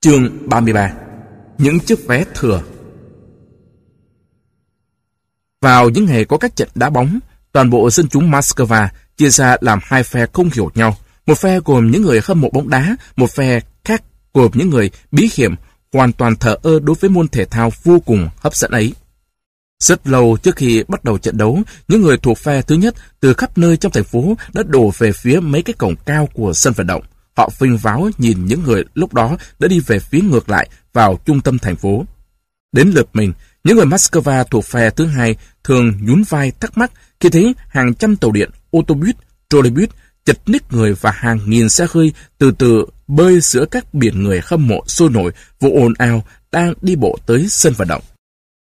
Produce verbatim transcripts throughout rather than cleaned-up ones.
Chương ba mươi ba. Những chiếc vé thừa. Vào những ngày có các trận đá bóng, toàn bộ dân chúng Moscow chia ra làm hai phe không hiểu nhau. Một phe gồm những người hâm mộ bóng đá, một phe khác gồm những người bí hiểm, hoàn toàn thờ ơ đối với môn thể thao vô cùng hấp dẫn ấy. Rất lâu trước khi bắt đầu trận đấu, những người thuộc phe thứ nhất từ khắp nơi trong thành phố đã đổ về phía mấy cái cổng cao của sân vận động. Họ vinh váo nhìn những người lúc đó đã đi về phía ngược lại vào trung tâm thành phố. Đến lượt mình, những người Moscow thuộc phe thứ hai thường nhún vai thắc mắc khi thấy hàng trăm tàu điện, ô tô buýt, trolleybus chật ních người và hàng nghìn xe hơi từ từ bơi giữa các biển người hâm mộ sôi nổi vô ồn ào đang đi bộ tới sân vận động.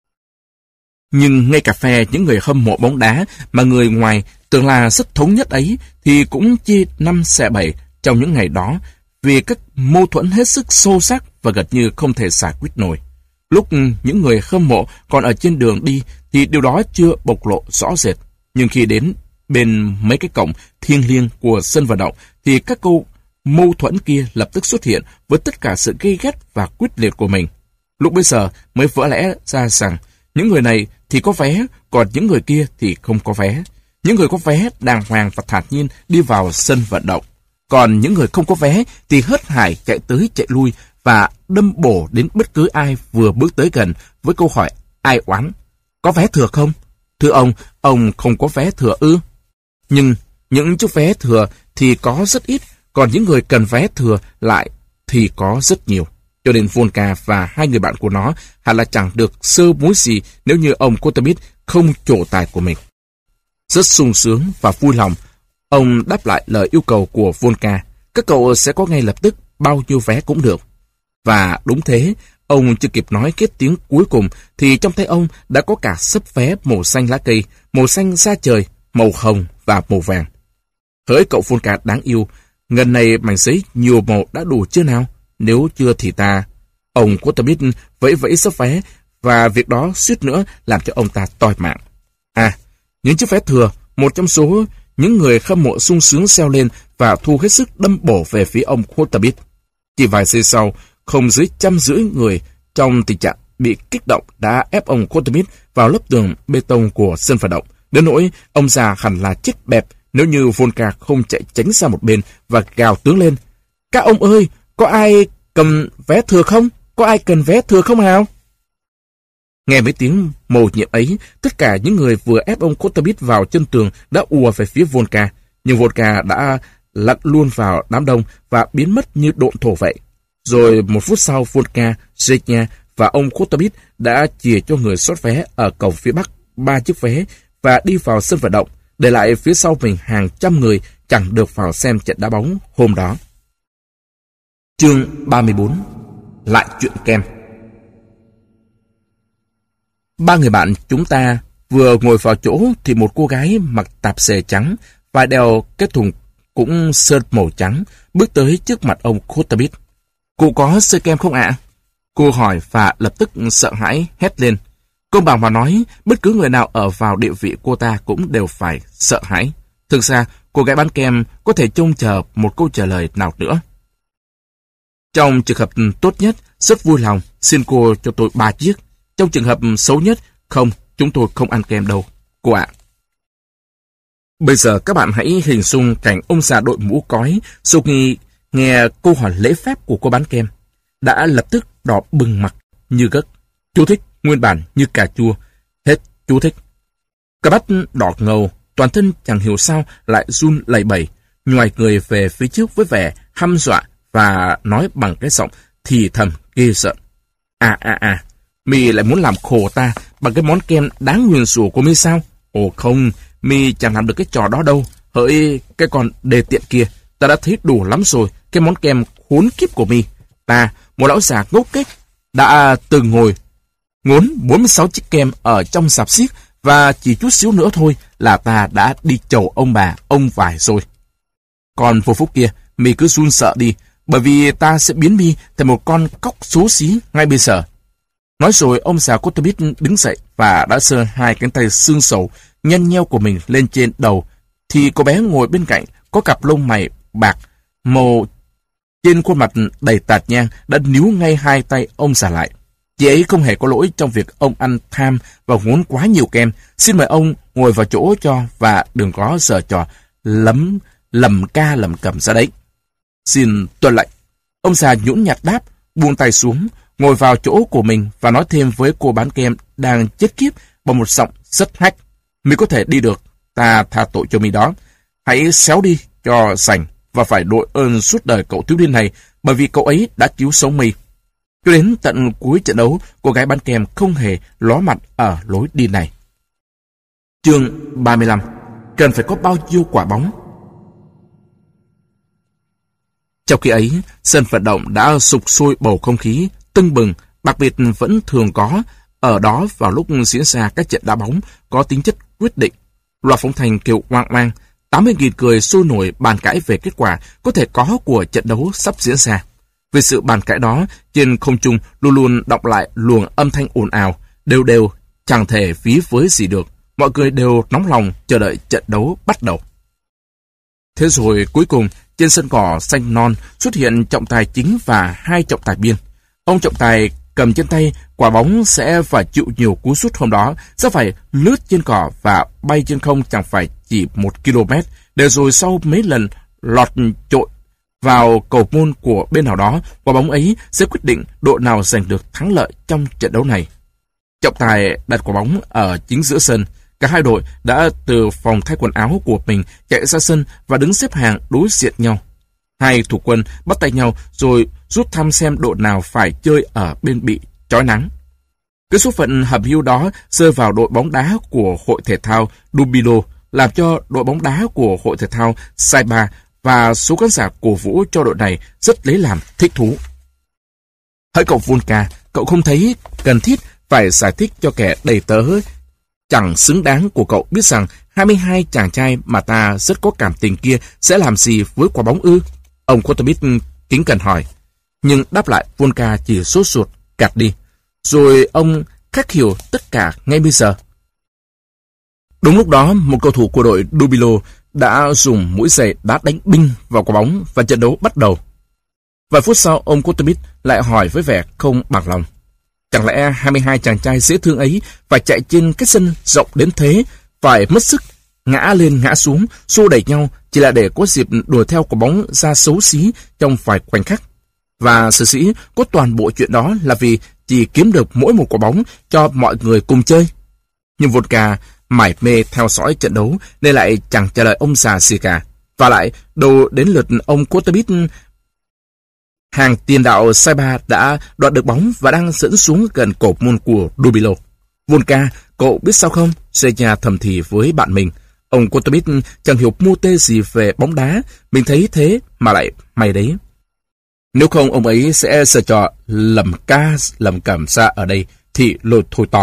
Nhưng ngay cả phe những người hâm mộ bóng đá mà người ngoài tưởng là rất thống nhất ấy thì cũng chia năm xẻ bảy trong những ngày đó vì các mâu thuẫn hết sức sâu sắc và gần như không thể giải quyết nổi. Lúc những người hâm mộ còn ở trên đường đi thì điều đó chưa bộc lộ rõ rệt. Nhưng khi đến bên mấy cái cổng thiêng liêng của sân vận động thì các câu mâu thuẫn kia lập tức xuất hiện với tất cả sự gay gắt và quyết liệt của mình. Lúc bấy giờ mới vỡ lẽ ra rằng những người này thì có vé, còn những người kia thì không có vé. Những người có vé đàng hoàng và thản nhiên đi vào sân vận động. Còn những người không có vé thì hớt hải chạy tới chạy lui và đâm bổ đến bất cứ ai vừa bước tới gần với câu hỏi ai oán. Có vé thừa không? Thưa ông, ông không có vé thừa ư? Nhưng những chiếc vé thừa thì có rất ít, còn những người cần vé thừa lại thì có rất nhiều. Cho nên Volka và hai người bạn của nó hẳn là chẳng được sơ muối gì nếu như ông Kotabit không trổ tài của mình. Rất sung sướng và vui lòng, ông đáp lại lời yêu cầu của Volka. Các cậu sẽ có ngay lập tức bao nhiêu vé cũng được. Và đúng thế, ông chưa kịp nói kết tiếng cuối cùng thì trong tay ông đã có cả xấp vé màu xanh lá cây, màu xanh da trời, màu hồng và màu vàng. Hỡi cậu Volka đáng yêu, ngần này mảnh giấy nhiều màu đã đủ chưa nào? Nếu chưa thì ta... Ông Kotabit vẫy vẫy xấp vé và việc đó suýt nữa làm cho ông ta toi mạng. À, những chiếc vé thừa, một trong số những người hâm mộ sung sướng reo lên và thu hết sức đâm bổ về phía ông Kotabit. Chỉ vài giây sau, không dưới trăm rưỡi người trong tình trạng bị kích động đã ép ông Kotabit vào lớp tường bê tông của sân vận động. Đến nỗi ông già hẳn là chết bẹp nếu như Volka không chạy tránh ra một bên và gào tướng lên. Các ông ơi, có ai cầm vé thừa không? Có ai cần vé thừa không nào? Nghe mấy tiếng mầu nhiệm ấy, tất cả những người vừa ép ông Kotabit vào chân tường đã ùa về phía Volka. Nhưng Volka đã lặn luôn vào đám đông và biến mất như độn thổ vậy. Rồi một phút sau, Volka, Zhenya và ông Kotabit đã chìa cho người sót vé ở cổng phía bắc ba chiếc vé và đi vào sân vận động, để lại phía sau mình hàng trăm người chẳng được vào xem trận đá bóng hôm đó. Chương ba mươi bốn. Lại chuyện kem. Ba người bạn chúng ta vừa ngồi vào chỗ thì một cô gái mặc tạp dề trắng và đeo cái thùng cũng sơn màu trắng bước tới trước mặt ông Kotabit. Cô có sơi kem không ạ? Cô hỏi và lập tức sợ hãi hét lên. Công bằng mà nói, bất cứ người nào ở vào địa vị cô ta cũng đều phải sợ hãi. Thực ra, cô gái bán kem có thể trông chờ một câu trả lời nào nữa. Trong trường hợp tốt nhất, rất vui lòng, xin cô cho tôi ba chiếc. Trong trường hợp xấu nhất, không, chúng tôi không ăn kem đâu, cô ạ. Bây giờ các bạn hãy hình dung cảnh ông già đội mũ cói sau khi nghe câu hỏi lễ phép của cô bán kem đã lập tức đỏ bừng mặt như gấc. Chú thích, nguyên bản như cà chua. Hết chú thích. Cả mắt đỏ ngầu, toàn thân chẳng hiểu sao lại run lẩy bẩy, nhoài người về phía trước với vẻ hăm dọa và nói bằng cái giọng thì thầm ghê sợ. À à à, mi lại muốn làm khổ ta bằng cái món kem đáng nguyền rủa của mi sao? Ồ không, mi chẳng làm được cái trò đó đâu. Hỡi cái con đề tiện kia, ta đã thấy đủ lắm rồi cái món kem khốn kiếp của mi. Ta, một lão già ngốc nghếch, đã từng ngồi ngốn bốn mươi sáu chiếc kem ở trong sạp xiếc và chỉ chút xíu nữa thôi là ta đã đi chầu ông bà, ông vải rồi. Còn vô phúc kia, mi cứ run sợ đi, bởi vì ta sẽ biến mi thành một con cóc xấu xí ngay bây giờ. Nói rồi ông già Kotabit đứng dậy và đã giơ hai cánh tay xương sầu nhăn nheo của mình lên trên đầu, thì cô bé ngồi bên cạnh có cặp lông mày bạc màu Trên khuôn mặt đầy tạt nhang đã níu ngay hai tay ông già lại. Chị ấy không hề có lỗi trong việc ông ăn tham và muốn quá nhiều kem. Xin mời ông ngồi vào chỗ cho và đừng có giở trò lấm lầm ca lầm cầm ra đấy. Xin tuân lệnh. Ông già nhũn nhạt đáp, buông tay xuống, ngồi vào chỗ của mình và nói thêm với cô bán kem đang chết khiếp bằng một giọng rất hách. Mi có thể đi được, ta tha tội cho mi đó. Hãy xéo đi cho sành và phải đội ơn suốt đời cậu thiếu niên này bởi vì cậu ấy đã cứu sống mi. Cho đến tận cuối trận đấu, cô gái bán kem không hề ló mặt ở lối đi này. Chương ba mươi lăm. Cần phải có bao nhiêu quả bóng? Trong khi ấy, sân vận động đã sục sôi bầu không khí tưng bừng, đặc biệt vẫn thường có ở đó vào lúc diễn ra các trận đá bóng có tính chất quyết định. Loạt phóng thanh kêu oang oang, tám mươi nghìn người sôi nổi bàn cãi về kết quả có thể có của trận đấu sắp diễn ra. Về sự bàn cãi đó, trên không trung luôn luôn đọng lại luồng âm thanh ồn ào, đều đều, chẳng thể phí với gì được. Mọi người đều nóng lòng chờ đợi trận đấu bắt đầu. Thế rồi cuối cùng, trên sân cỏ xanh non xuất hiện trọng tài chính và hai trọng tài biên. Ông trọng tài cầm trên tay quả bóng sẽ phải chịu nhiều cú sút hôm đó, sẽ phải lướt trên cỏ và bay trên không chẳng phải chỉ một ki lô mét, để rồi sau mấy lần lọt trội vào cầu môn của bên nào đó, quả bóng ấy sẽ quyết định đội nào giành được thắng lợi trong trận đấu này. Trọng tài đặt quả bóng ở chính giữa sân. Cả hai đội đã từ phòng thay quần áo của mình chạy ra sân và đứng xếp hàng đối diện nhau. Hai thủ quân bắt tay nhau rồi rút thăm xem đội nào phải chơi ở bên bị chói nắng. Cái số phận hầm hưu đó rơi vào đội bóng đá của hội thể thao Dubilo, làm cho đội bóng đá của hội thể thao Saiba và số khán giả cổ vũ cho đội này rất lấy làm thích thú. Hỡi cậu Volka, cậu không thấy cần thiết phải giải thích cho kẻ đầy tớ chẳng xứng đáng của cậu biết rằng hai mươi hai chàng trai mà ta rất có cảm tình kia sẽ làm gì với quả bóng ư? Ông Kotabit kính cẩn hỏi. Nhưng đáp lại Volka chỉ sốt ruột gạt đi. Rồi ông khắc hiểu tất cả ngay bây giờ. Đúng lúc đó, một cầu thủ của đội Dubilo đã dùng mũi giày đá đánh binh vào quả bóng và trận đấu bắt đầu. Vài phút sau, ông Kotabit lại hỏi với vẻ không bằng lòng. Chẳng lẽ hai mươi hai chàng trai dễ thương ấy phải chạy trên cái sân rộng đến thế, phải mất sức, ngã lên ngã xuống, xô đẩy nhau chỉ là để có dịp đuổi theo quả bóng ra xấu xí trong vài khoảnh khắc. Và sở dĩ có toàn bộ chuyện đó là vì chỉ kiếm được mỗi một quả bóng cho mọi người cùng chơi. Nhưng Volka mải mê theo dõi trận đấu nên lại chẳng trả lời ông già gì cả. Và lại, đầu đến lượt ông Kotabit, hàng tiền đạo Saiba đã đoạt được bóng và đang dẫn xuống gần cổ môn của Dubilo. Volka, cậu biết sao không? Senya thầm thì với bạn mình. Ông Kotabit chẳng hiểu mô tê gì về bóng đá, mình thấy thế mà lại may đấy. Nếu không ông ấy sẽ sợ trò lầm ca lầm cẩm ra ở đây thì lôi thôi to.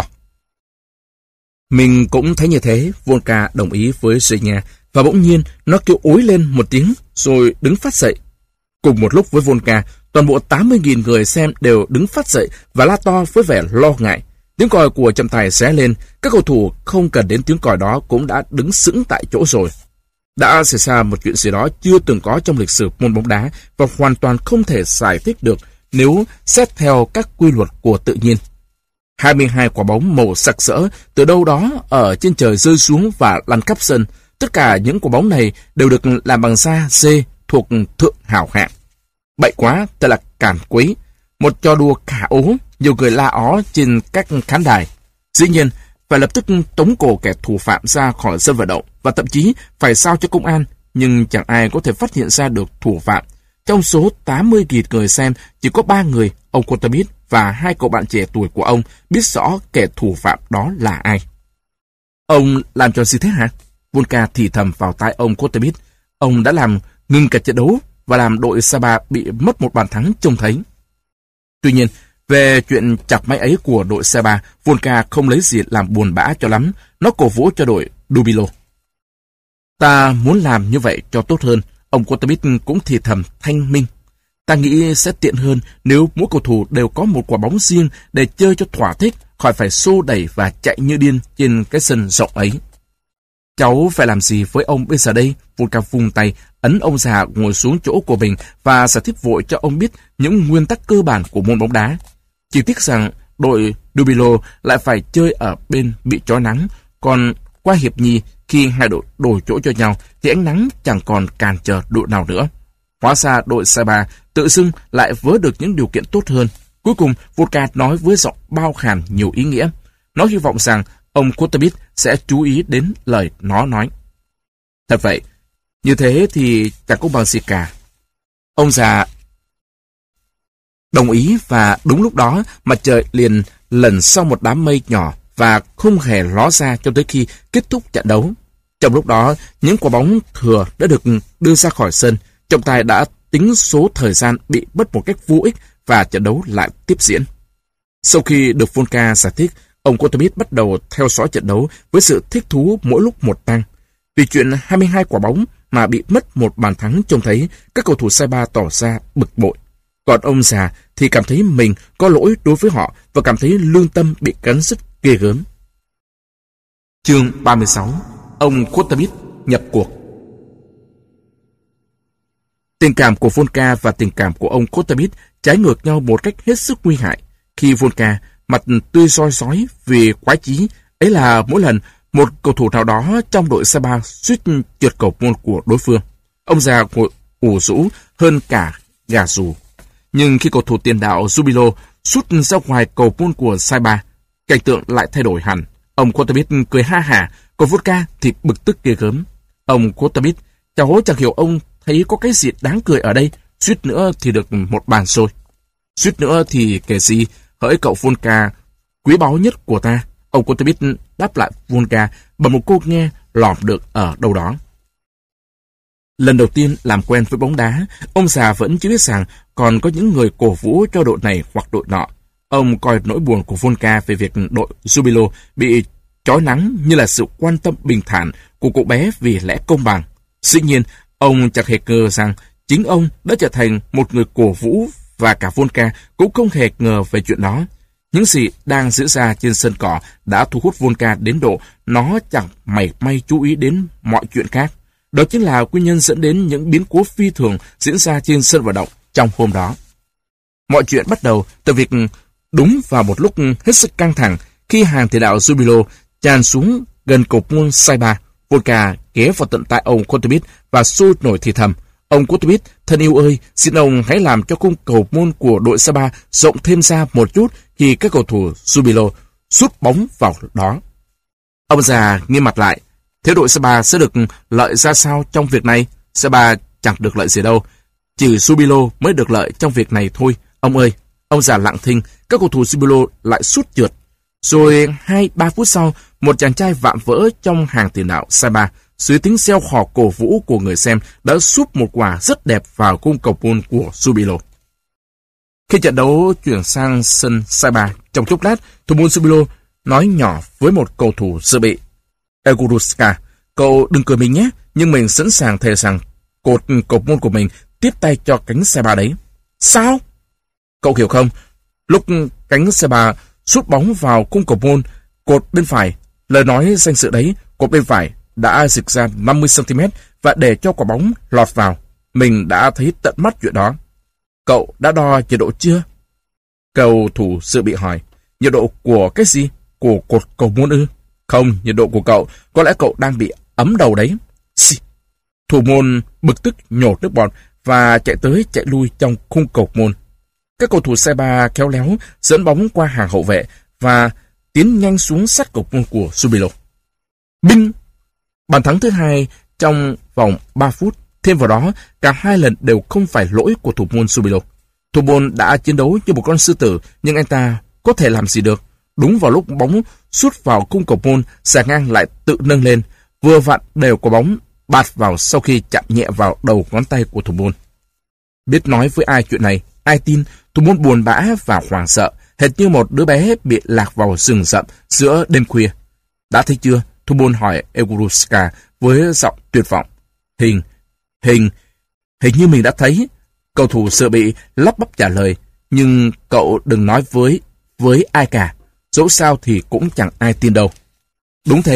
Mình cũng thấy như thế, Volka đồng ý với Senya và bỗng nhiên nó kêu ối lên một tiếng rồi đứng phát dậy. Cùng một lúc với Volka, toàn bộ tám mươi nghìn người xem đều đứng phát dậy và la to với vẻ lo ngại. Tiếng còi của trọng tài ré lên, các cầu thủ không cần đến tiếng còi đó cũng đã đứng sững tại chỗ rồi. Đã xảy ra một chuyện gì đó chưa từng có trong lịch sử môn bóng đá và hoàn toàn không thể giải thích được nếu xét theo các quy luật của tự nhiên. hai mươi hai quả bóng màu sặc sỡ từ đâu đó ở trên trời rơi xuống và lăn khắp sân. Tất cả những quả bóng này đều được làm bằng da dê thuộc thượng hảo hạng. Bậy quá, thật là cản quấy. Một trò đùa khả ố, nhiều người la ó trên các khán đài. Dĩ nhiên, phải lập tức tống cổ kẻ thủ phạm ra khỏi sân vận động và thậm chí phải giao cho công an, nhưng chẳng ai có thể phát hiện ra được thủ phạm. Trong số tám mươi nghìn người xem, chỉ có ba người, ông Kotabit và hai cậu bạn trẻ tuổi của ông biết rõ kẻ thủ phạm đó là ai. Ông làm cho gì thế hả? Volka thì thầm vào tai ông Kotabit. Ông đã làm ngừng cả trận đấu và làm đội Saba bị mất một bàn thắng trông thấy. Tuy nhiên, về chuyện chặt máy ấy của đội Saba, Volka không lấy gì làm buồn bã cho lắm. Nó cổ vũ cho đội Dubilo. Ta muốn làm như vậy cho tốt hơn. Ông Kotabit cũng thì thầm thanh minh. Ta nghĩ sẽ tiện hơn nếu mỗi cầu thủ đều có một quả bóng riêng để chơi cho thỏa thích, khỏi phải xô đẩy và chạy như điên trên cái sân rộng ấy. Cháu phải làm gì với ông bây giờ đây? Volka vung tay, ấn ông già ngồi xuống chỗ của mình và giải thích vội cho ông biết những nguyên tắc cơ bản của môn bóng đá. Chỉ tiếc rằng đội Dubilo lại phải chơi ở bên bị chói nắng, còn qua hiệp nhì khi hai đội đổi chỗ cho nhau thì ánh nắng chẳng còn cản trở đội nào nữa. Hóa ra đội Saiba tự xưng lại vớ được những điều kiện tốt hơn. Cuối cùng, Volka nói với giọng bao hàm nhiều ý nghĩa. Nó hy vọng rằng ông Kotabit sẽ chú ý đến lời nó nói. Thật vậy, như thế thì chẳng có bằng gì cả. Ông già đồng ý và đúng lúc đó mặt trời liền lần sau một đám mây nhỏ và không hề ló ra cho tới khi kết thúc trận đấu. Trong lúc đó, những quả bóng thừa đã được đưa ra khỏi sân. Trọng tài đã tính số thời gian bị mất một cách vô ích và trận đấu lại tiếp diễn. Sau khi được Volka giải thích, ông Kotabit bắt đầu theo dõi trận đấu với sự thích thú mỗi lúc một tăng. Vì chuyện hai mươi hai quả bóng mà bị mất một bàn thắng trông thấy các cầu thủ Saiba tỏ ra bực bội. Còn ông già thì cảm thấy mình có lỗi đối với họ và cảm thấy lương tâm bị cắn rứt ghê gớm. Chương ba mươi sáu. Ông Kotabit nhập cuộc. Tình cảm của Volka và tình cảm của ông Kotabit trái ngược nhau một cách hết sức nguy hại. Khi Volka mặt tươi soi sói vì quái chí, ấy là mỗi lần một cầu thủ nào đó trong đội Saiba suýt trượt cầu môn của đối phương. Ông già ngồi ủ rũ hơn cả gà rù. Nhưng khi cầu thủ tiền đạo Jubilo sút ra ngoài cầu môn của Saiba, cảnh tượng lại thay đổi hẳn. Ông Kotabit cười ha hả, còn Volka thì bực tức ghê gớm. Ông Kotabit, cháu chẳng hiểu ông thấy có cái gì đáng cười ở đây, suýt nữa thì được một bàn xôi. Suýt nữa thì kể gì, hỡi cậu Volka quý báu nhất của ta. Ông Kotabit đáp lại Volka bằng một câu nghe lọm được ở đâu đó. Lần đầu tiên làm quen với bóng đá, ông già vẫn chưa biết rằng còn có những người cổ vũ cho đội này hoặc đội nọ. Ông coi nỗi buồn của Volka về việc đội Jubilo bị chói nắng như là sự quan tâm bình thản của cậu bé vì lẽ công bằng. Dĩ nhiên, ông chẳng hề ngờ rằng chính ông đã trở thành một người cổ vũ và cả Volka cũng không hề ngờ về chuyện đó. Những gì đang diễn ra trên sân cỏ đã thu hút Volka đến độ nó chẳng mảy may chú ý đến mọi chuyện khác. Đó chính là nguyên nhân dẫn đến những biến cố phi thường diễn ra trên sân vận động trong hôm đó. Mọi chuyện bắt đầu từ việc đúng vào một lúc hết sức căng thẳng khi hàng tiền đạo Jubilo tràn xuống gần cầu môn Saiba. Volka ghé vào tận tai ông Kotabit và sôi nổi thì thầm: Ông Kotabit, thân yêu ơi, xin ông hãy làm cho khung cầu môn của đội Saiba rộng thêm ra một chút khi các cầu thủ Jubilo sút bóng vào đó. Ông già nghiêm mặt lại: Thế đội Saiba sẽ được lợi ra sao trong việc này? Saiba chẳng được lợi gì đâu. Chỉ Jubilo mới được lợi trong việc này thôi. Ông ơi! Ông già lặng thinh, các cầu thủ Jubilo lại sút trượt. Rồi hai ba phút sau, một chàng trai vạm vỡ trong hàng tiền đạo Saiba dưới tiếng reo hò cổ vũ của người xem đã sút một quả rất đẹp vào khung cầu môn của Jubilo. Khi trận đấu chuyển sang sân Saiba, trong chốc lát, thủ môn Jubilo nói nhỏ với một cầu thủ dự bị: Eguruska, cậu đừng cười mình nhé, nhưng mình sẵn sàng thề rằng cột cầu môn của mình tiếp tay cho cánh Saiba đấy. Sao? Cậu hiểu không? Lúc cánh Saiba sút bóng vào khung cầu môn, cột bên phải, lời nói danh dự đấy, cột bên phải đã dịch ra năm mươi xăng-ti-mét và để cho quả bóng lọt vào. Mình đã thấy tận mắt chuyện đó. Cậu đã đo nhiệt độ chưa? Cầu thủ dự bị hỏi. Nhiệt độ của cái gì? Của cột cầu môn ư? Không, nhiệt độ của cậu, có lẽ cậu đang bị ấm đầu đấy. Xì. Thủ môn bực tức nhổ nước bọt và chạy tới chạy lui trong khung cầu môn. Các cầu thủ Saiba khéo léo dẫn bóng qua hàng hậu vệ và tiến nhanh xuống sát cầu môn của Jubilo. Binh! Bàn thắng thứ hai trong vòng ba phút. Thêm vào đó, cả hai lần đều không phải lỗi của thủ môn Jubilo. Thủ môn đã chiến đấu như một con sư tử, nhưng anh ta có thể làm gì được? Đúng vào lúc bóng sút vào khung cầu môn, xà ngang lại tự nâng lên, vừa vặn đều quả bóng bạt vào sau khi chạm nhẹ vào đầu ngón tay của thủ môn. Biết nói với ai chuyện này, ai tin? Thủ môn buồn bã và hoảng sợ, hệt như một đứa bé bị lạc vào rừng rậm giữa đêm khuya. Đã thấy chưa? Thủ môn hỏi Eguruska với giọng tuyệt vọng. Hình, hình, hình như mình đã thấy. Cầu thủ dự bị lắp bắp trả lời, nhưng cậu đừng nói với, với ai cả. Dẫu sao thì cũng chẳng ai tin đâu. Đúng thế,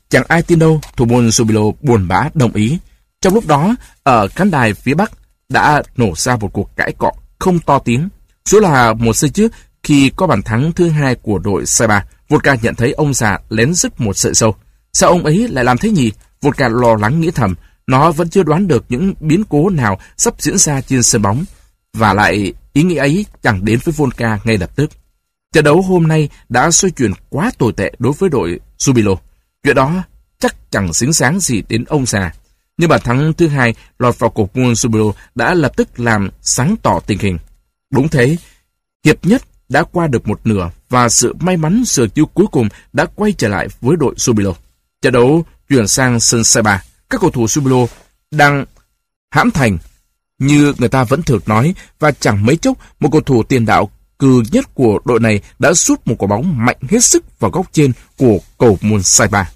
chẳng ai tin đâu, thủ môn Jubilo buồn bã đồng ý. Trong lúc đó, ở khán đài phía Bắc đã nổ ra một cuộc cãi cọ không to tiếng. Số là một giây trước, khi có bàn thắng thứ hai của đội Saiba, Volka nhận thấy ông già lén rứt một sợi sâu. Sao ông ấy lại làm thế nhỉ? Volka lo lắng nghĩ thầm. Nó vẫn chưa đoán được những biến cố nào sắp diễn ra trên sân bóng. Và lại, ý nghĩ ấy chẳng đến với Volka ngay lập tức. Trận đấu hôm nay đã xoay chuyển quá tồi tệ đối với đội Jubilo. Chuyện đó chắc chẳng xứng sáng gì đến ông già. Nhưng bàn thắng thứ hai lọt vào cột môn Jubilo đã lập tức làm sáng tỏ tình hình. Đúng thế, hiệp nhất đã qua được một nửa và sự may mắn sờ chiêu cuối cùng đã quay trở lại với đội Jubilo. Trận đấu chuyển sang sân Saiba. Các cầu thủ Jubilo đang hãm thành như người ta vẫn thường nói, và chẳng mấy chốc một cầu thủ tiền đạo cừ nhất của đội này đã sút một quả bóng mạnh hết sức vào góc trên của cầu môn Saiba.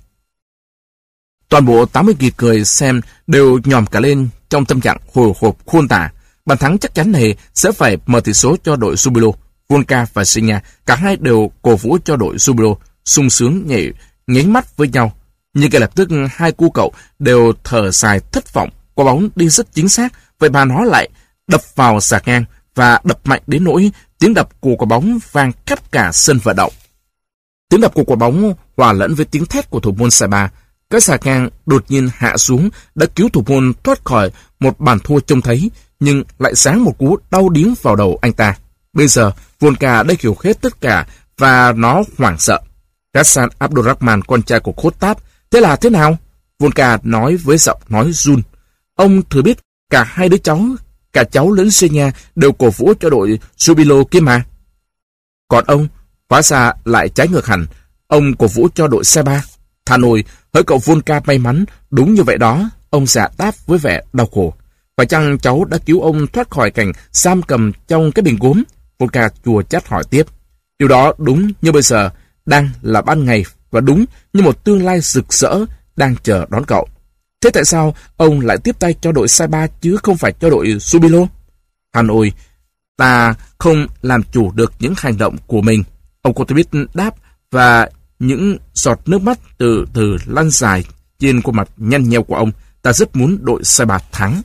Toàn bộ tám mươi nghìn người xem đều nhòm cả lên trong tâm trạng hồi hộp khôn tả. Bàn thắng chắc chắn này sẽ phải mở tỷ số cho đội Jubilo. Volka và Senya cả hai đều cổ vũ cho đội Jubilo, sung sướng nhảy nháy mắt với nhau. Nhưng ngay lập tức hai cu cậu đều thở dài thất vọng. Quả bóng đi rất chính xác, vậy mà nó lại đập vào xà ngang và đập mạnh đến nỗi tiếng đập của quả bóng vang khắp cả sân vận động. Tiếng đập của quả bóng hòa lẫn với tiếng thét của thủ môn Saiba. Cái xà ngang đột nhiên hạ xuống đã cứu thủ môn thoát khỏi một bàn thua trông thấy, nhưng lại giáng một cú đau điếng vào đầu anh ta. Bây giờ Volka đã hiểu hết tất cả và nó hoảng sợ. Ghassan Abdurrahman, con trai của Kottab, thế là thế nào? Volka nói với giọng nói run. Ông thử biết cả hai đứa cháu, cả cháu lẫn Senya đều cổ vũ cho đội Jubilo kia mà. Còn ông, hóa ra lại trái ngược hẳn, ông cổ vũ cho đội Saiba. Thà nồi, hỡi cậu Volka may mắn, đúng như vậy đó, ông già đáp với vẻ đau khổ. Phải chăng cháu đã cứu ông thoát khỏi cảnh giam cầm trong cái bình gốm? Volka chua chát hỏi tiếp. Điều đó đúng như bây giờ đang là ban ngày và đúng như một tương lai rực rỡ đang chờ đón cậu. Thế tại sao ông lại tiếp tay cho đội Saiba chứ không phải cho đội Jubilo? Hanoi, ta không làm chủ được những hành động của mình. Ông Kottabit đáp, và những giọt nước mắt từ từ lăn dài trên khuôn mặt nhăn nheo của ông. Ta rất muốn đội Saiba thắng.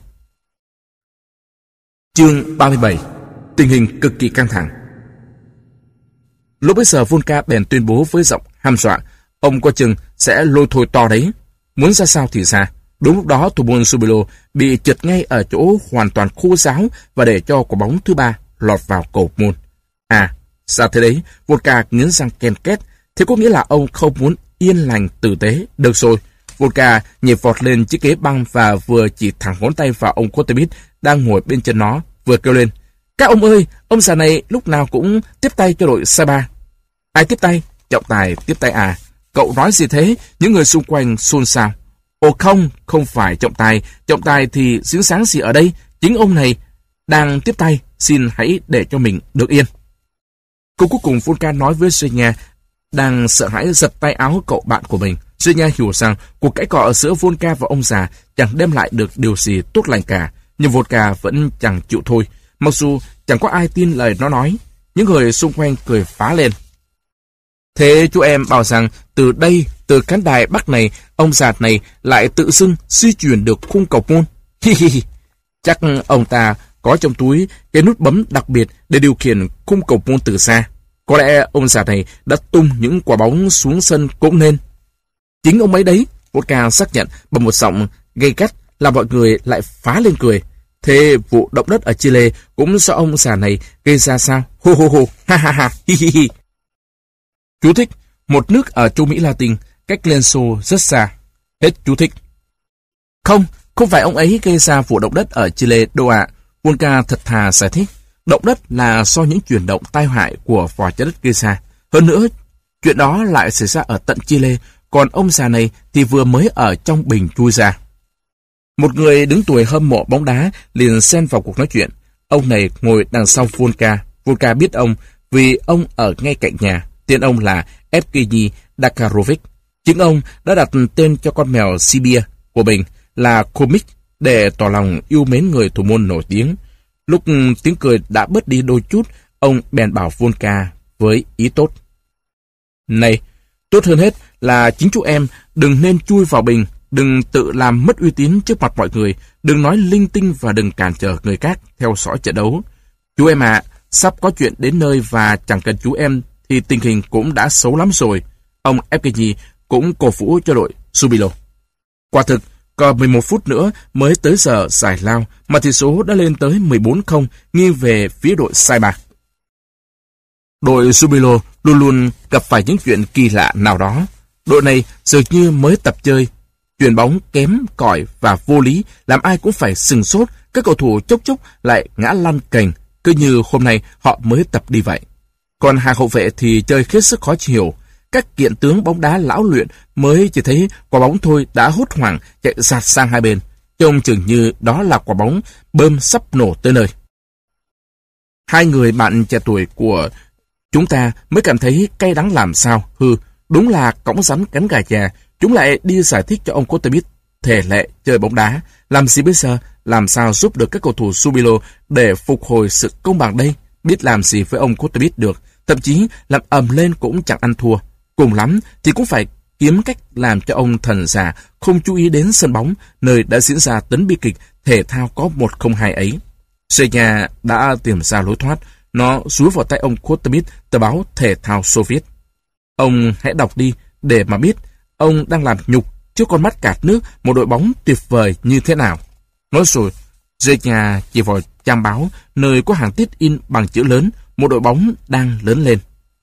Chương ba mươi bảy. Tình hình cực kỳ căng thẳng. Lúc bấy giờ Volka bèn tuyên bố với giọng hăm dọa, ông coi chừng sẽ lôi thôi to đấy. Muốn ra sao thì ra. Đúng lúc đó thủ môn Jubilo bị trượt ngay ở chỗ hoàn toàn khô ráo và để cho quả bóng thứ ba lọt vào cầu môn. À, sao thế đấy? Volka nghiến răng ken két. Thế có nghĩa là ông không muốn yên lành tử tế. Được rồi. Volka nhảy vọt lên chiếc ghế băng và vừa chỉ thẳng ngón tay vào ông Kottabit đang ngồi bên chân nó, vừa kêu lên. Các ông ơi, ông già này lúc nào cũng tiếp tay cho đội Saiba. Ai tiếp tay? Trọng tài tiếp tay à? Cậu nói gì thế? Những người xung quanh xôn xao. Ồ không, không phải trọng tài. Trọng tài thì xứng sáng gì ở đây? Chính ông này đang tiếp tay. Xin hãy để cho mình được yên. Câu cuối cùng Volka nói với Senya đang sợ hãi giật tay áo cậu bạn của mình. Senya hiểu rằng cuộc cãi cọ giữa Volka và ông già chẳng đem lại được điều gì tốt lành cả. Nhưng Volka vẫn chẳng chịu thôi. Mặc dù chẳng có ai tin lời nó nói. Những người xung quanh cười phá lên. Thế chú em bảo rằng từ đây, từ khán đài Bắc này, ông già này lại tự xưng di chuyển được khung cầu môn. Hi hi hi. Chắc ông ta có trong túi cái nút bấm đặc biệt để điều khiển khung cầu môn từ xa. Có lẽ ông già này đã tung những quả bóng xuống sân cũng nên. Chính ông ấy đấy, Volka xác nhận bằng một giọng gay gắt, làm mọi người lại phá lên cười. Thế vụ động đất ở Chile cũng do ông già này gây ra sao? Hô hô hô, ha ha ha, hi hi hi. Chú thích, một nước ở châu Mỹ Latin, cách Liên Xô rất xa. Hết chú thích. Không, không phải ông ấy gây ra vụ động đất ở Chile đâu ạ. Volka thật thà giải thích. Động đất là do những chuyển động tai hại của vỏ trái đất gây ra. Hơn nữa, chuyện đó lại xảy ra ở tận Chile, còn ông già này thì vừa mới ở trong bình chui ra. Một người đứng tuổi hâm mộ bóng đá liền xen vào cuộc nói chuyện. Ông này ngồi đằng sau Volka. Volka biết ông vì ông ở ngay cạnh nhà. Tên ông là Evgeny Dakarovic. Chính ông đã đặt tên cho con mèo Sibir của mình là Comic để tỏ lòng yêu mến người thủ môn nổi tiếng. Lúc tiếng cười đã bớt đi đôi chút, ông bèn bảo Volka với ý tốt. Này, Tốt hơn hết là chính chú em đừng nên chui vào bình, đừng tự làm mất uy tín trước mặt mọi người, đừng nói linh tinh và đừng cản trở người khác theo dõi trận đấu. Chú em ạ, à, sắp có chuyện đến nơi và chẳng cần chú em thì tình hình cũng đã xấu lắm rồi. Ông Evgeny cũng cổ vũ cho đội Jubilo. Quả thực, còn mười một phút nữa mới tới giờ giải lao mà tỷ số đã lên tới mười bốn không nghiêng về phía đội Saiba. Đội Jubilo luôn luôn gặp phải những chuyện kỳ lạ nào đó. Đội này dường như mới tập chơi, chuyền bóng kém cỏi và vô lý làm ai cũng phải sừng sốt, các cầu thủ chốc chốc lại ngã lăn cành, cứ như hôm nay họ mới tập đi vậy. Còn hàng hậu vệ thì chơi hết sức khó chịu. Các kiện tướng bóng đá lão luyện mới chỉ thấy quả bóng thôi đã hốt hoảng chạy giạt sang hai bên, trông chừng như đó là quả bóng bơm sắp nổ tới nơi. Hai người bạn trẻ tuổi của chúng ta mới cảm thấy cay đắng làm sao. Hừ, đúng là cõng rắn cắn gà già. Chúng lại đi giải thích cho ông Kotebit thể lệ chơi bóng đá. Làm gì bây giờ? Làm sao giúp được các cầu thủ Jubilo để phục hồi sự công bằng đây? Biết làm gì với ông Kotebit được. Thậm chí làm ầm lên cũng chẳng ăn thua. Cùng lắm thì cũng phải kiếm cách làm cho ông thần già không chú ý đến sân bóng, nơi đã diễn ra tấn bi kịch thể thao có một không hai ấy. Senya đã tìm ra lối thoát. Nó dúi vào tay ông Kotebit tờ báo thể thao Xô Viết. Ông hãy đọc đi để mà biết ông đang làm nhục trước con mắt cạt nước một đội bóng tuyệt vời như thế nào. Nói rồi, Senya chỉ vào trang báo nơi có hàng tiết in bằng chữ lớn một đội bóng đang lớn lên.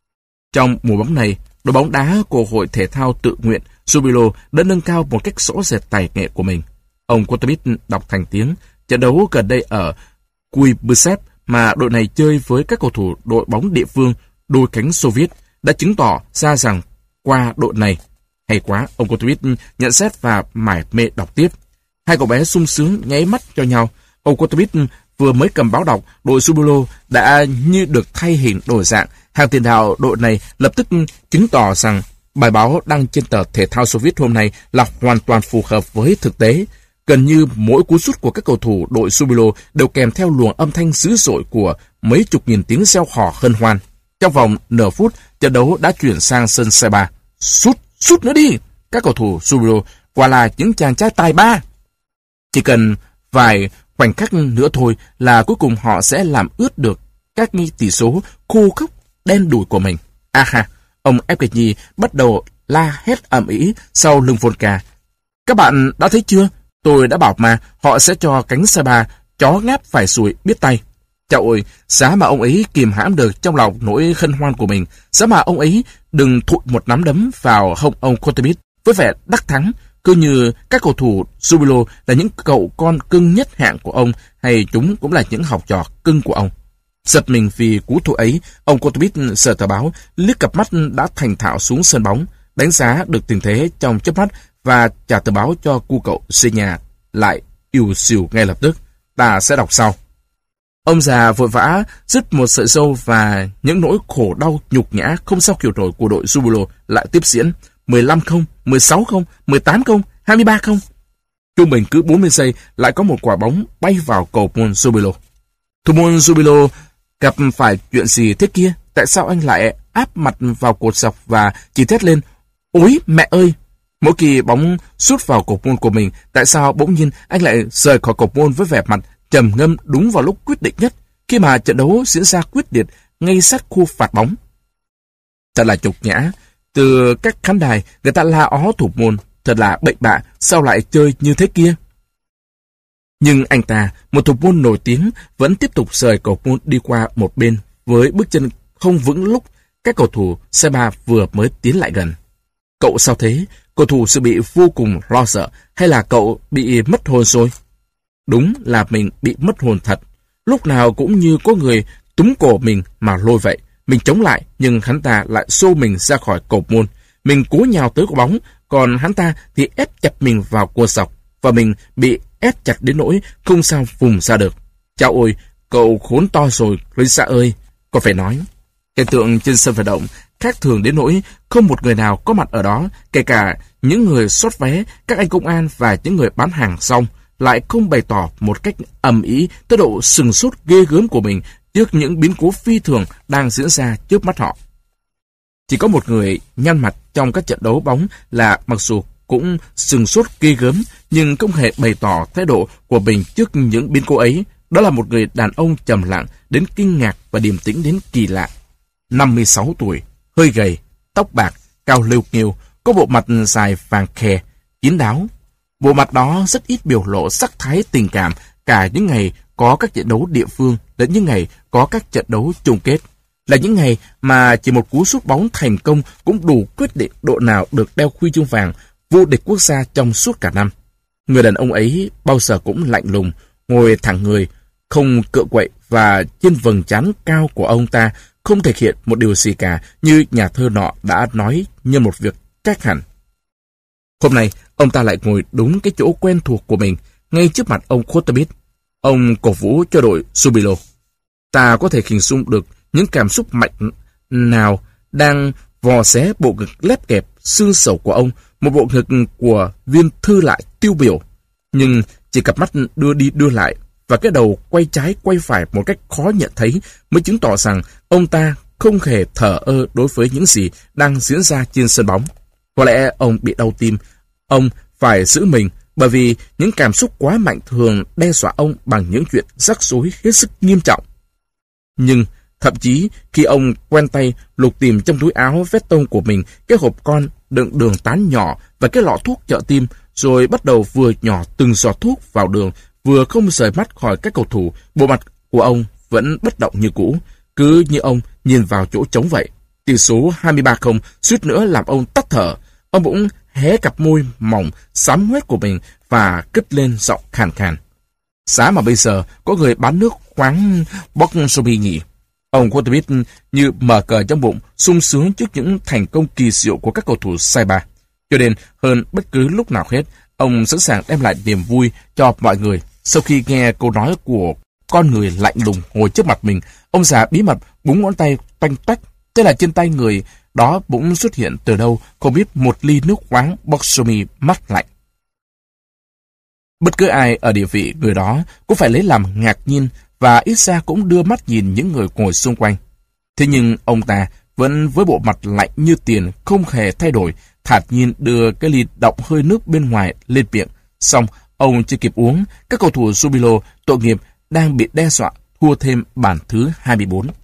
Trong mùa bóng này, đội bóng đá của hội thể thao tự nguyện Jubilo đã nâng cao một cách rõ rệt tài nghệ của mình. Ông Kotebit đọc thành tiếng, trận đấu gần đây ở Kuibyshev mà đội này chơi với các cầu thủ đội bóng địa phương đôi cánh Xô Viết đã chứng tỏ ra rằng qua đội này. Hay quá, ông Kotebit nhận xét và mải mê đọc tiếp. Hai cậu bé sung sướng nháy mắt cho nhau. Ông Kotebit vừa mới cầm báo đọc, đội Jubilo đã như được thay hình đổi dạng. Hàng tiền đạo đội này lập tức chứng tỏ rằng bài báo đăng trên tờ thể thao Xô Viết hôm nay là hoàn toàn phù hợp với thực tế. Gần như mỗi cú sút của các cầu thủ đội Jubilo đều kèm theo luồng âm thanh dữ dội của mấy chục nghìn tiếng reo hò hân hoan. Trong vòng nửa phút, trận đấu đã chuyển sang sân Saiba. Sút, sút nữa đi! Các cầu thủ Jubilo quả là những chàng trai tài ba. Chỉ cần vài khoảnh khắc nữa thôi là cuối cùng họ sẽ làm ướt được các tỷ số khô khốc đen đủi của mình. À ha, ông Evgeny bắt đầu la hét ầm ĩ sau lưng Volka. Các bạn đã thấy chưa? Tôi đã bảo mà họ sẽ cho cánh Saiba chó ngáp phải sùi biết tay. Chào ơi, giá mà ông ấy kìm hãm được trong lòng nỗi hân hoan của mình, giá mà ông ấy đừng thụi một nắm đấm vào hông ông Kotebit với vẻ đắc thắng, cứ như các cầu thủ Jubilo là những cậu con cưng nhất hạng của ông, hay chúng cũng là những học trò cưng của ông. Giật mình vì cú thua ấy, ông Kotebit sờ tờ báo, liếc cặp mắt đã thành thạo xuống sân bóng, đánh giá được tình thế trong chớp mắt và trả tờ báo cho cu cậu Senya lại yêu xìu ngay lập tức. Ta sẽ đọc sau. Ông già vội vã dứt một sợi râu và những nỗi khổ đau nhục nhã không sao kiểu nổi của đội Jubilo lại tiếp diễn. mười lăm không, mười sáu không, mười tám không, hai mươi ba không. Trung bình cứ bốn mươi giây lại có một quả bóng bay vào cầu môn Jubilo. Thủ môn Jubilo gặp phải chuyện gì thế kia? Tại sao anh lại áp mặt vào cột dọc và chỉ thét lên ôi mẹ ơi? Mỗi khi bóng sút vào cầu môn của mình, tại sao bỗng nhiên anh lại rời khỏi cầu môn với vẻ mặt trầm ngâm đúng vào lúc quyết định nhất, khi mà trận đấu diễn ra quyết liệt ngay sát khu phạt bóng? Thật là nhục nhã. Từ các khán đài, người ta la ó thủ môn, thật là bệnh bạ, sao lại chơi như thế kia? Nhưng anh ta, một thủ môn nổi tiếng, vẫn tiếp tục rời cầu môn đi qua một bên với bước chân không vững lúc các cầu thủ Saiba vừa mới tiến lại gần. Cậu sao thế? Cầu thủ sẽ bị vô cùng lo sợ, hay là cậu bị mất hồn rồi? Đúng là mình bị mất hồn thật. Lúc nào cũng như có người túm cổ mình mà lôi vậy. Mình chống lại, nhưng hắn ta lại xô mình ra khỏi cầu môn. Mình cố nhào tới quả bóng, còn hắn ta thì ép chặt mình vào cua sọc, và mình bị ép chặt đến nỗi không sao vùng ra được. Chao ôi, cậu khốn to rồi, Lisa ơi. Có phải nói, cảnh tượng trên sân vận động khác thường đến nỗi không một người nào có mặt ở đó, kể cả những người soát vé, các anh công an và những người bán hàng xong, lại không bày tỏ một cách ầm ĩ tới độ sừng sốt ghê gớm của mình trước những biến cố phi thường đang diễn ra trước mắt họ. Chỉ có một người nhăn mặt trong các trận đấu bóng là mặc dù cũng sừng sốt ghê gớm, nhưng không hề bày tỏ thái độ của mình trước những biến cố ấy. Đó là một người đàn ông trầm lặng đến kinh ngạc và điềm tĩnh đến kỳ lạ. năm mươi sáu tuổi, hơi gầy, tóc bạc, cao lêu nghêu, có bộ mặt dài vàng khè, kín đáo. Bộ mặt đó rất ít biểu lộ sắc thái tình cảm cả những ngày có các trận đấu địa phương đến những ngày có các trận đấu chung kết. Là những ngày mà chỉ một cú sút bóng thành công cũng đủ quyết định đội nào được đeo huy chương vàng vô địch quốc gia trong suốt cả năm. Người đàn ông ấy bao giờ cũng lạnh lùng, ngồi thẳng người, không cựa quậy, và trên vầng trán cao của ông ta không thể hiện một điều gì cả, như nhà thơ nọ đã nói như một việc chắc hẳn. Hôm nay, ông ta lại ngồi đúng cái chỗ quen thuộc của mình, ngay trước mặt ông Quartermain. Ông cổ vũ cho đội Júbilo. Ta có thể hình dung được những cảm xúc mạnh nào đang vò xé bộ ngực lép kẹp xương sầu của ông, một bộ ngực của viên thư lại tiêu biểu. Nhưng chỉ cặp mắt đưa đi đưa lại và cái đầu quay trái quay phải một cách khó nhận thấy mới chứng tỏ rằng ông ta không hề thờ ơ đối với những gì đang diễn ra trên sân bóng. Có lẽ ông bị đau tim. Ông phải giữ mình bởi vì những cảm xúc quá mạnh thường đe dọa ông bằng những chuyện rắc rối hết sức nghiêm trọng. Nhưng thậm chí khi ông quen tay lục tìm trong túi áo vét tông của mình cái hộp con đựng đường tán nhỏ và cái lọ thuốc trợ tim, rồi bắt đầu vừa nhỏ từng giọt thuốc vào đường, vừa không rời mắt khỏi các cầu thủ, bộ mặt của ông vẫn bất động như cũ, cứ như ông nhìn vào chỗ trống vậy. Tỷ số hai mươi ba không suýt nữa làm ông tắt thở. Ông bỗng hé cặp môi mỏng xám huét của mình và cất lên giọng khàn khàn. Giá mà bây giờ có người bán nước khoáng Boxsobi nhỉ? Ông Quartermain như mở cờ trong bụng, sung sướng trước những thành công kỳ diệu của các cầu thủ Saiba. Cho nên hơn bất cứ lúc nào hết, ông sẵn sàng đem lại niềm vui cho mọi người. Sau khi nghe câu nói của con người lạnh lùng ngồi trước mặt mình, ông già bí mật búng ngón tay toanh toách. Thế là trên tay người đó bỗng xuất hiện từ đâu không biết một ly nước khoáng Boxsobi mát lạnh. Bất cứ ai ở địa vị người đó cũng phải lấy làm ngạc nhiên, và ít ra cũng đưa mắt nhìn những người ngồi xung quanh. Thế nhưng ông ta vẫn với bộ mặt lạnh như tiền, không hề thay đổi, thản nhiên đưa cái ly đọng hơi nước bên ngoài lên miệng. Xong, ông chưa kịp uống, các cầu thủ Júbilo tội nghiệp đang bị đe dọa thua thêm bàn thứ hai mươi bốn.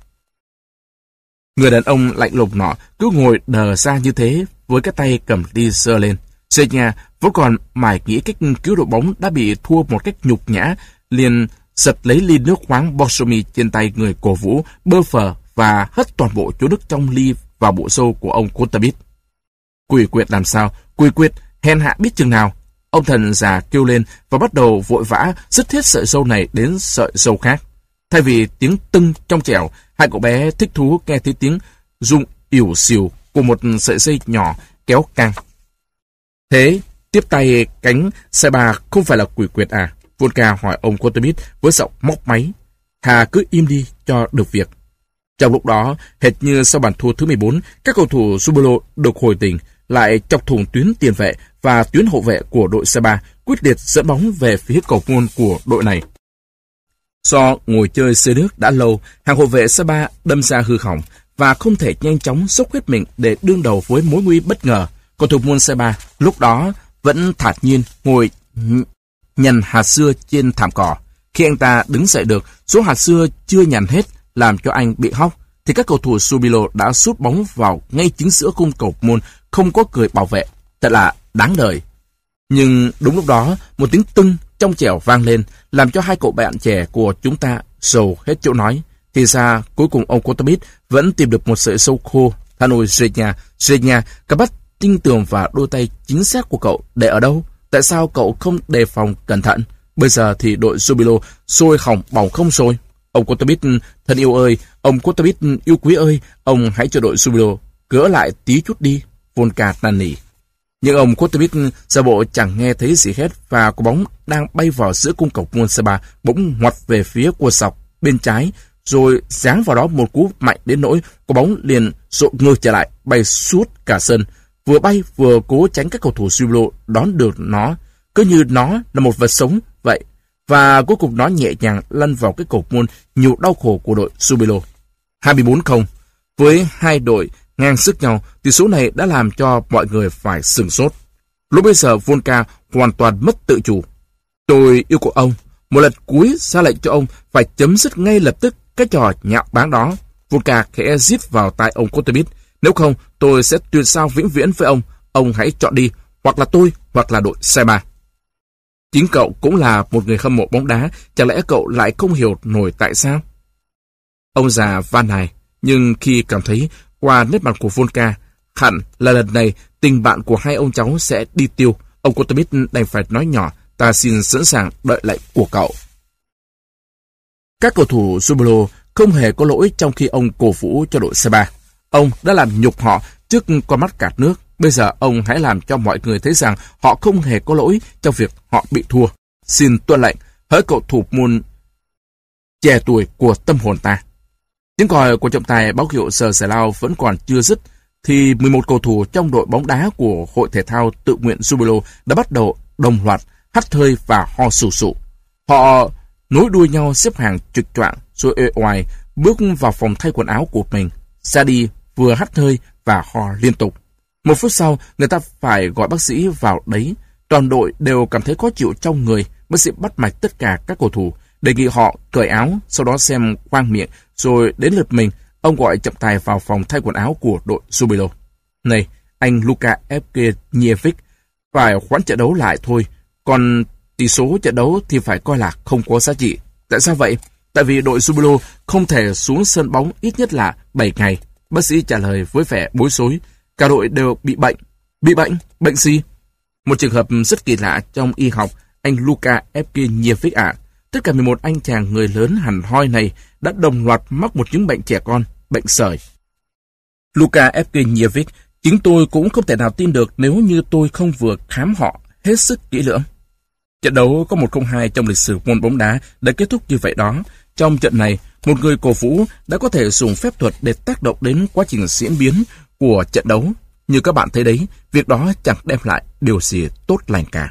Người đàn ông lạnh lùng nọ cứ ngồi đờ ra như thế với cái tay cầm ly giơ lên. Zhenya vẫn còn mải nghĩ cách cứu đội bóng đã bị thua một cách nhục nhã, liền giật lấy ly nước khoáng Boxsobi trên tay người cổ vũ, bơ phờ và hất toàn bộ chỗ nước trong ly vào bộ râu của ông Quartermain. Quỷ quyệt làm sao? Quỷ quyệt, hèn hạ biết chừng nào? Ông thần già kêu lên và bắt đầu vội vã dứt hết sợi râu này đến sợi râu khác. Thay vì tiếng tưng trong trẻo, hai cậu bé thích thú nghe thấy tiếng rung ỉu xìu của một sợi dây nhỏ kéo căng. Thế, tiếp tay cánh Saiba không phải là quỷ quyệt à? Volka hỏi ông Quartermain với giọng móc máy. Hà cứ im đi cho được việc. Trong lúc đó, hệt như sau bàn thua thứ mười bốn, các cầu thủ Júbilo được hồi tỉnh, lại chọc thủng tuyến tiền vệ và tuyến hậu vệ của đội Saiba, quyết liệt dẫn bóng về phía cầu môn của đội này. Do ngồi chơi xê nước đã lâu, hàng hậu vệ Saiba đâm ra hư hỏng và không thể nhanh chóng xốc hết mình để đương đầu với mối nguy bất ngờ. Cầu thủ môn Saiba lúc đó vẫn thản nhiên ngồi nhằn hạt xưa trên thảm cỏ. Khi anh ta đứng dậy được, số hạt xưa chưa nhằn hết làm cho anh bị hóc, thì các cầu thủ Júbilo đã sút bóng vào ngay chính giữa khung cầu môn, không có người bảo vệ. Thật là đáng đời. Nhưng đúng lúc đó, một tiếng tưng trong trẻo vang lên, làm cho hai cậu bạn trẻ của chúng ta sầu hết chỗ nói. Thì ra, cuối cùng ông Quartermain vẫn tìm được một sợi sâu khô. Than ôi Zhenya, Zhenya, cặp mắt tinh tường và đôi tay chính xác của cậu để ở đâu? Tại sao cậu không đề phòng cẩn thận? Bây giờ thì đội Júbilo sôi hỏng bỏng không sôi. Ông Quartermain thân yêu ơi, ông Quartermain yêu quý ơi, ông hãy cho đội Júbilo gỡ lại tí chút đi, Volka năn nỉ. Nhưng ông Quartermain giả bộ chẳng nghe thấy gì hết, và quả bóng đang bay vào giữa cung cầu môn Saiba bỗng ngoặt về phía cua sọc bên trái, rồi giáng vào đó một cú mạnh đến nỗi quả bóng liền rội ngược trở lại, bay suốt cả sân, vừa bay vừa cố tránh các cầu thủ Júbilo đón được nó, cứ như nó là một vật sống vậy. Và cuối cùng nó nhẹ nhàng lăn vào cái cầu môn nhiều đau khổ của đội Júbilo. hai mươi bốn không. Với hai đội ngang sức nhau, tỷ số này đã làm cho mọi người phải sửng sốt. Lúc bây giờ Volka hoàn toàn mất tự chủ. Tôi yêu cầu ông, một lần cuối ra lệnh cho ông phải chấm dứt ngay lập tức cái trò nhạo báng đó. Volka khẽ rít vào tai ông Kotovich. Nếu không, tôi sẽ tuyên giao vĩnh viễn với ông. Ông hãy chọn đi, hoặc là tôi, hoặc là đội xe ba. Chính cậu cũng là một người hâm mộ bóng đá, chẳng lẽ cậu lại không hiểu nổi tại sao? Ông già van nài, nhưng khi cảm thấy qua nét mặt của Volka, hẳn là lần này tình bạn của hai ông cháu sẽ đi tiêu, ông Kotovich đành phải nói nhỏ, ta xin sẵn sàng đợi lệnh của cậu. Các cầu thủ Jubilo không hề có lỗi trong khi ông cổ vũ cho đội xê ba. Ông đã làm nhục họ trước con mắt cả nước. Bây giờ ông hãy làm cho mọi người thấy rằng họ không hề có lỗi trong việc họ bị thua. Xin tuân lệnh, hỡi cậu thủ môn trẻ tuổi của tâm hồn ta. Tiếng còi của trọng tài báo hiệu giờ giải lao vẫn còn chưa dứt, thì mười một cầu thủ trong đội bóng đá của hội thể thao tự nguyện Jubilo đã bắt đầu đồng loạt hắt hơi và ho sù sụ. Họ nối đuôi nhau xếp hàng trực choạng rồi ê oài bước vào phòng thay quần áo của mình. Sadi vừa hắt hơi và ho liên tục. Một phút sau, người ta phải gọi bác sĩ vào đấy. Toàn đội đều cảm thấy khó chịu trong người. Bác sĩ bắt mạch tất cả các cầu thủ, đề nghị họ cởi áo, sau đó xem khoang miệng, rồi đến lượt mình, ông gọi trọng tài vào phòng thay quần áo của đội Jubilo. Này, anh Luka Evgeniyevich, phải hoãn trận đấu lại thôi, còn tỷ số trận đấu thì phải coi là không có giá trị. Tại sao vậy? Tại vì đội Jubilo không thể xuống sân bóng ít nhất là bảy ngày. Bác sĩ trả lời với vẻ bối rối. Cả đội đều bị bệnh. Bị bệnh? Bệnh gì? Một trường hợp rất kỳ lạ trong y học, anh Luka Evgeniyevich ạ. Tất cả mười một anh chàng người lớn hẳn hoi này đã đồng loạt mắc một chứng bệnh trẻ con, bệnh sởi. Luka Evgeniyevich, chính tôi cũng không thể nào tin được nếu như tôi không vừa khám họ hết sức kỹ lưỡng. Trận đấu có một không hai trong lịch sử môn bóng đá đã kết thúc như vậy đó. Trong trận này, một người cổ vũ đã có thể dùng phép thuật để tác động đến quá trình diễn biến của trận đấu. Như các bạn thấy đấy, việc đó chẳng đem lại điều gì tốt lành cả.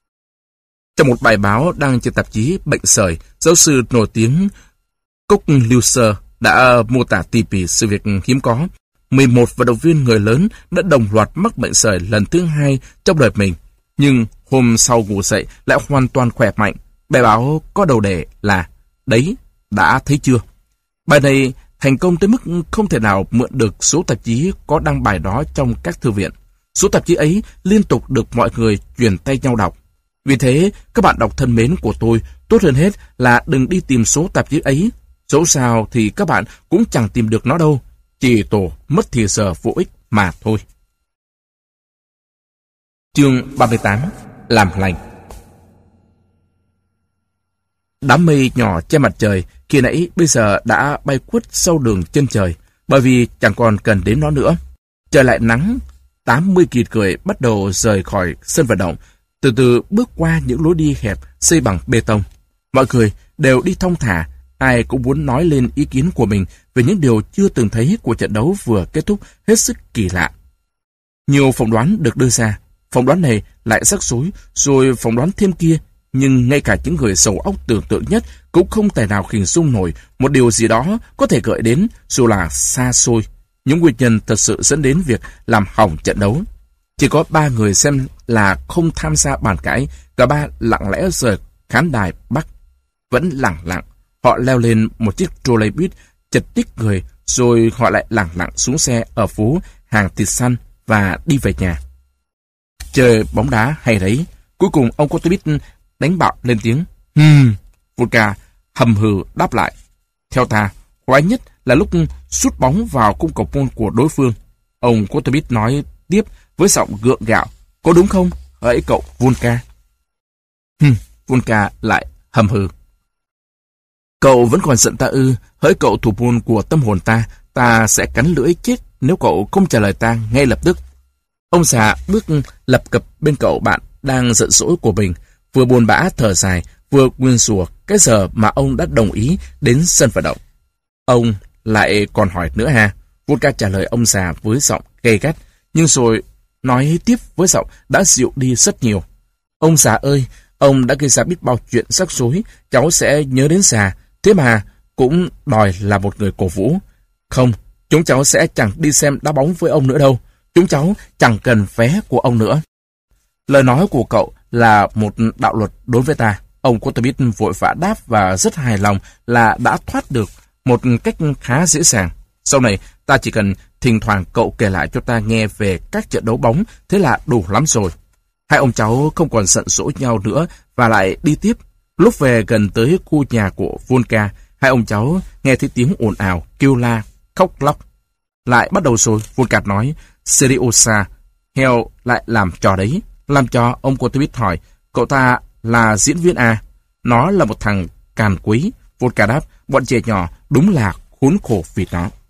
Trong một bài báo đăng trên tạp chí Bệnh sởi, giáo sư nổi tiếng Koch-Luser đã mô tả tỉ mỉ sự việc hiếm có. mười một vận động viên người lớn đã đồng loạt mắc bệnh sởi lần thứ hai trong đời mình, nhưng hôm sau ngủ dậy lại hoàn toàn khỏe mạnh. Bài báo có đầu đề là "Đấy, đã thấy chưa?" Bài này thành công tới mức không thể nào mượn được số tạp chí có đăng bài đó trong các thư viện. Số tạp chí ấy liên tục được mọi người truyền tay nhau đọc. Vì thế, các bạn đọc thân mến của tôi, tốt hơn hết là đừng đi tìm số tạp chí ấy. Dẫu sao thì các bạn cũng chẳng tìm được nó đâu. Chỉ tổ mất thì giờ vô ích mà thôi. Chương ba mươi tám. Làm lành. Đám mây nhỏ che mặt trời khi nãy bây giờ đã bay khuất sau đường chân trời, bởi vì chẳng còn cần đến nó nữa. Trời lại nắng, tám mươi kỳ cười bắt đầu rời khỏi sân vận động, từ từ bước qua những lối đi hẹp xây bằng bê tông. Mọi người đều đi thong thả, ai cũng muốn nói lên ý kiến của mình về những điều chưa từng thấy của trận đấu vừa kết thúc hết sức kỳ lạ. Nhiều phỏng đoán được đưa ra, phỏng đoán này lại rắc rối, rồi phỏng đoán thêm kia, nhưng ngay cả những người sầu óc tưởng tượng nhất cũng không thể nào hình dung nổi một điều gì đó có thể gợi đến, dù là xa xôi, những nguyên nhân thật sự dẫn đến việc làm hỏng trận đấu. Chỉ có ba người xem là không tham gia bàn cãi, cả ba lặng lẽ rời khán đài Bắc. Vẫn lặng lặng, họ leo lên một chiếc trolley chật ních người, rồi họ lại lặng lặng xuống xe ở phố hàng thịt săn và đi về nhà. Chơi bóng đá hay đấy. Cuối cùng ông Kotovich đánh bạo lên tiếng. Hừm, Volka hầm hừ đáp lại. Theo ta, khoái nhất là lúc sút bóng vào khung cầu môn của đối phương. Ông Kotovich nói tiếp với giọng gượng gạo. Có đúng không, hỡi cậu Volka? Hừm, Volka lại hầm hừ. Cậu vẫn còn giận ta ư? Hỡi cậu thủ môn của tâm hồn ta, ta sẽ cắn lưỡi chết nếu cậu không trả lời ta ngay lập tức. Ông già bước lập cập bên cậu bạn đang giận dỗi của mình, vừa buồn bã thở dài, vừa nguyên rủa cái giờ mà ông đã đồng ý đến sân vận động. Ông lại còn hỏi nữa ha? Volka trả lời ông già với giọng gay gắt, nhưng rồi nói tiếp với giọng đã dịu đi rất nhiều. Ông già ơi, ông đã gây ra biết bao chuyện rắc rối, cháu sẽ nhớ đến già, thế mà cũng đòi là một người cổ vũ. Không, Chúng cháu sẽ chẳng đi xem đá bóng với ông nữa đâu. Chúng cháu chẳng cần vé của ông nữa. Lời nói của cậu là một đạo luật đối với ta. Ông Quartermain vội vã đáp và rất hài lòng là đã thoát được một cách khá dễ dàng. Sau này, ta chỉ cần thỉnh thoảng cậu kể lại cho ta nghe về các trận đấu bóng, thế là đủ lắm rồi. Hai ông cháu không còn giận dỗi nhau nữa và lại đi tiếp. Lúc về gần tới khu nhà của Volka, hai ông cháu nghe thấy tiếng ồn ào, kêu la, khóc lóc. Lại bắt đầu rồi, Volka nói, Seriosa, heo lại làm trò đấy. Làm trò, ông Quartermain hỏi, cậu ta là diễn viên à? Nó là một thằng càn quấy. Volka đáp, bọn trẻ nhỏ đúng là khốn khổ vì nó.